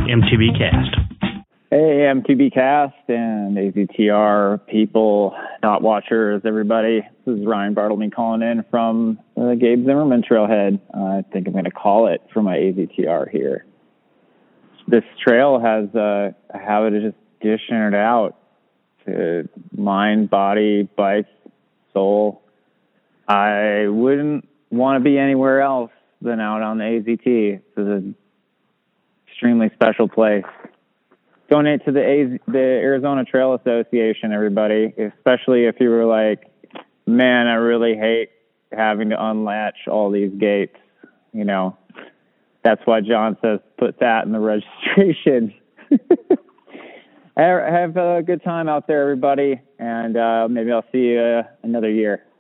MTB Cast. Hey, MTB Cast and AZTR people, not watchers, everybody. This is Ryan Bartleby calling in from the Gabe Zimmerman Trailhead. I think I'm going to call it for my AZTR here. This trail has a habit of just dishing it out to mind, body, bike, soul. I wouldn't want to be anywhere else than out on the AZT. This is an extremely special place. Donate to the Arizona Trail Association, everybody, especially if you were like, man, I really hate having to unlatch all these gates. You know, that's why John says put that in the registration. Have a good time out there, everybody, and maybe I'll see you another year.